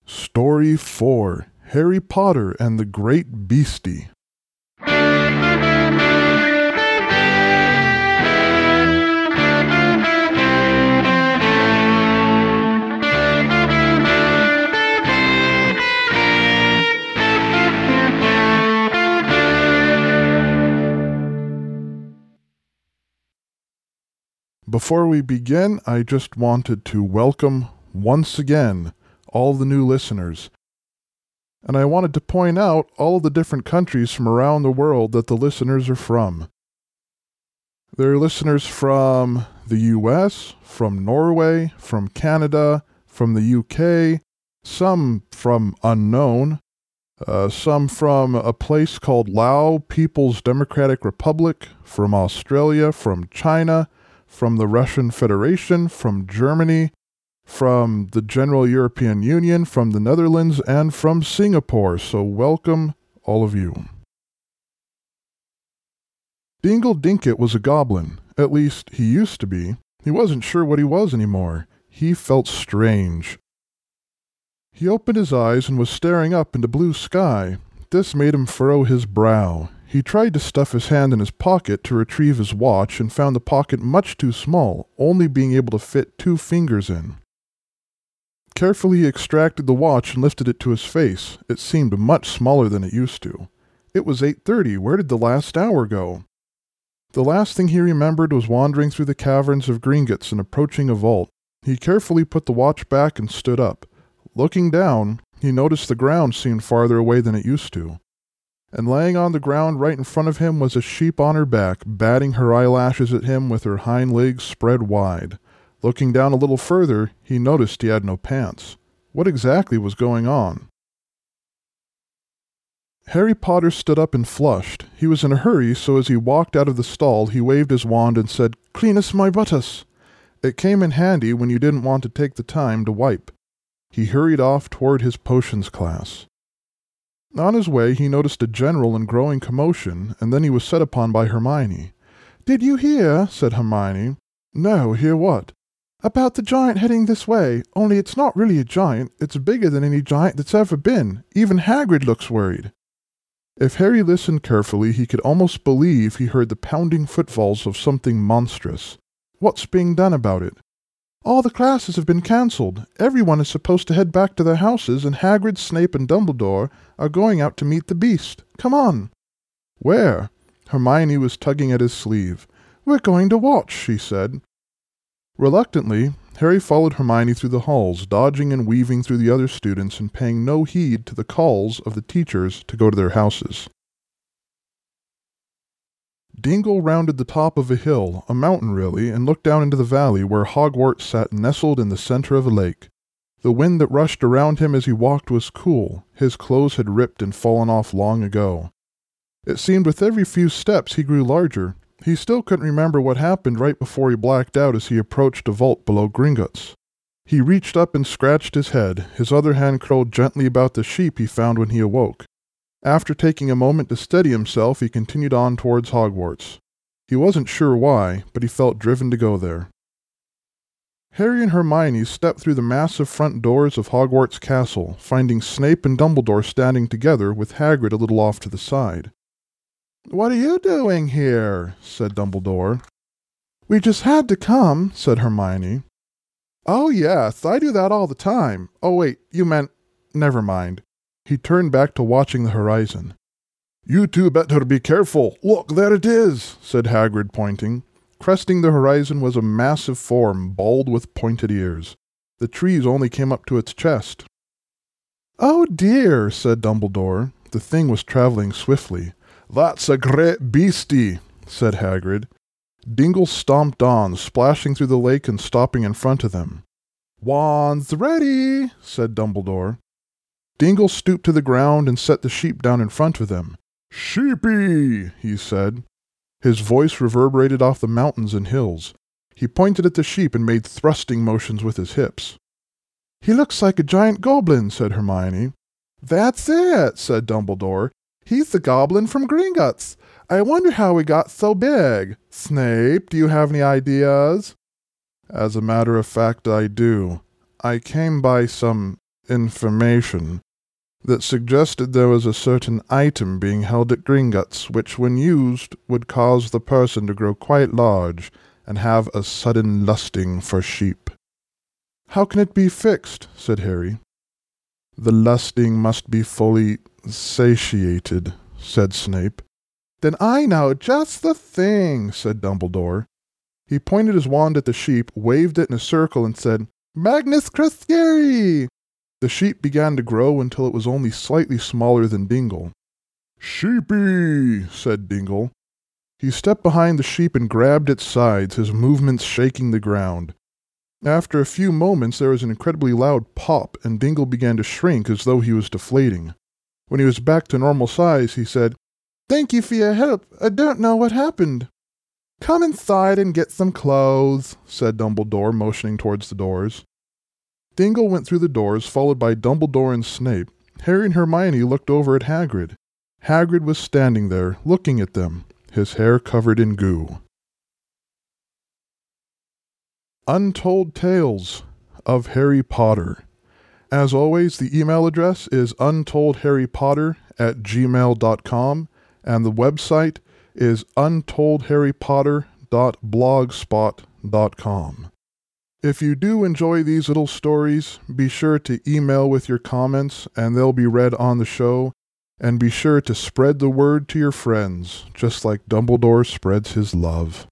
Story 4: Harry Potter and the Great Beastie. Before we begin, I just wanted to welcome, once again, all the new listeners. And I wanted to point out all of the different countries from around the world that the listeners are from. There are listeners from the US, from Norway, from Canada, from the UK, some from unknown, some from a place called Lao People's Democratic Republic, from Australia, from China, from the Russian Federation, from Germany, from the General European Union, from the Netherlands, and from Singapore. So welcome, all of you. Dingle Dinket was a goblin. At least, he used to be. He wasn't sure what he was anymore. He felt strange. He opened his eyes and was staring up into blue sky. This made him furrow his brow. He tried to stuff his hand in his pocket to retrieve his watch and found the pocket much too small, only being able to fit 2 fingers in. Carefully he extracted the watch and lifted it to his face. It seemed much smaller than it used to. It was 8:30. Where did the last hour go? The last thing he remembered was wandering through the caverns of Gringotts and approaching a vault. He carefully put the watch back and stood up. Looking down, he noticed the ground seemed farther away than it used to. And laying on the ground right in front of him was a sheep on her back, batting her eyelashes at him with her hind legs spread wide. Looking down a little further, he noticed he had no pants. What exactly was going on? Harry Potter stood up and flushed. He was in a hurry, so as he walked out of the stall, he waved his wand and said, "Cleanus my buttus." It came in handy when you didn't want to take the time to wipe. He hurried off toward his potions class. On his way, he noticed a general and growing commotion, and then he was set upon by Hermione. "Did you hear?" said Hermione. "No, hear what?" "About the giant heading this way, only it's not really a giant. It's bigger than any giant that's ever been. Even Hagrid looks worried." If Harry listened carefully, he could almost believe he heard the pounding footfalls of something monstrous. What's being done about it? "All the classes have been cancelled. Everyone is supposed to head back to their houses, and Hagrid, Snape, and Dumbledore are going out to meet the beast. Come on." "Where?" Hermione was tugging at his sleeve. "We're going to watch," she said. Reluctantly, Harry followed Hermione through the halls, dodging and weaving through the other students and paying no heed to the calls of the teachers to go to their houses. Dingle rounded the top of a hill, a mountain really, and looked down into the valley where Hogwarts sat nestled in the center of a lake. The wind that rushed around him as he walked was cool. His clothes had ripped and fallen off long ago. It seemed with every few steps he grew larger. He still couldn't remember what happened right before he blacked out as he approached a vault below Gringotts. He reached up and scratched his head. His other hand curled gently about the sheep he found when he awoke. After taking a moment to steady himself, he continued on towards Hogwarts. He wasn't sure why, but he felt driven to go there. Harry and Hermione stepped through the massive front doors of Hogwarts Castle, finding Snape and Dumbledore standing together with Hagrid a little off to the side. "What are you doing here?" said Dumbledore. "We just had to come," said Hermione. "Oh yes, I do that all the time. Oh wait, you meant... never mind." He turned back to watching the horizon. "You two better be careful. Look, there it is," said Hagrid, pointing. Cresting the horizon was a massive form, bald with pointed ears. The trees only came up to its chest. "Oh dear," said Dumbledore. The thing was traveling swiftly. "That's a great beastie," said Hagrid. Dingle stomped on, splashing through the lake and stopping in front of them. "Wands ready," said Dumbledore. Dingle stooped to the ground and set the sheep down in front of them. "Sheepy," he said. His voice reverberated off the mountains and hills. He pointed at the sheep and made thrusting motions with his hips. "He looks like a giant goblin," said Hermione. "That's it," said Dumbledore. "He's the goblin from Gringotts. I wonder how he got so big. Snape, do you have any ideas?" "As a matter of fact, I do. I came by some information that suggested there was a certain item being held at Gringotts which, when used, would cause the person to grow quite large and have a sudden lusting for sheep. "How can it be fixed?" said Harry. "The lusting must be fully satiated," said Snape. "Then I know just the thing," said Dumbledore. He pointed his wand at the sheep, waved it in a circle, and said, "Magnus Crascari!" The sheep began to grow until it was only slightly smaller than Dingle. "Sheepy!" said Dingle. He stepped behind the sheep and grabbed its sides, his movements shaking the ground. After a few moments there was an incredibly loud pop, and Dingle began to shrink as though he was deflating. When he was back to normal size, he said, "Thank you for your help. I don't know what happened." "Come inside and get some clothes," said Dumbledore, motioning towards the doors. Dingle went through the doors, followed by Dumbledore and Snape. Harry and Hermione looked over at Hagrid. Hagrid was standing there, looking at them, his hair covered in goo. Untold Tales of Harry Potter. As always, the email address is untoldharrypotter@gmail.com, and the website is untoldharrypotter.blogspot.com. If you do enjoy these little stories, be sure to email with your comments and they'll be read on the show. And be sure to spread the word to your friends, just like Dumbledore spreads his love.